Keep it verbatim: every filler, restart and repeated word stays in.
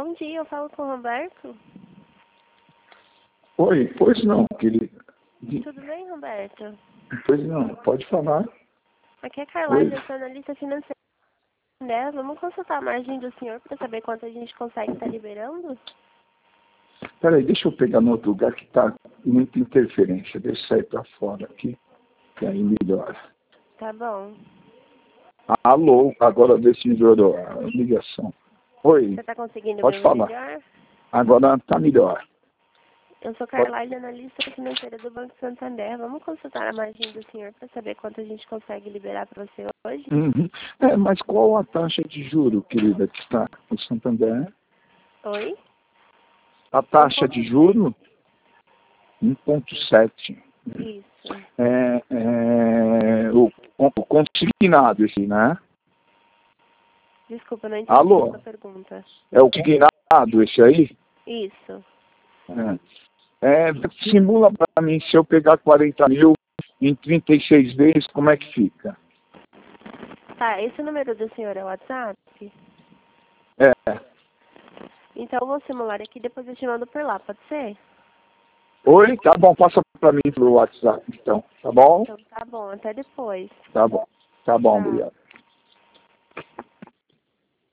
Bom dia, eu falo com o Roberto. Oi, pois não, querido. Tudo bem, Roberto? Pois não, pode falar. Aqui é a Carlyle, eu sou analista financeira. Né? Vamos consultar a margem do senhor para saber quanto a gente consegue estar liberando? Peraí, deixa eu pegar no outro lugar que está muita interferência. Deixa eu sair para fora aqui, que aí melhora. Tá bom. Alô, agora vê se melhorou a ligação. Oi, Você está conseguindo pode me ouvir falar. melhor? Agora está melhor. Eu sou Carlyle, analista financeira do Banco Santander. Vamos consultar a margem do senhor para saber quanto a gente consegue liberar para você hoje? Uhum. É, mas qual a taxa de juro, querida, que está no Santander? Oi? A taxa de juro? um ponto sete. Isso. É, é, o, o consignado, esse, né? Desculpa, não entendi Alô? a sua pergunta. É o consignado, esse aí? Isso. É, é, simula para mim, se eu pegar quarenta mil em trinta e seis vezes, como é que fica? Tá, esse número do senhor é o WhatsApp? É. Então eu vou simular aqui, depois eu te mando por lá, pode ser? Oi, tá bom, passa para mim pelo WhatsApp, então, tá bom? Então tá bom, até depois. Tá bom, tá bom, Tchau. obrigado.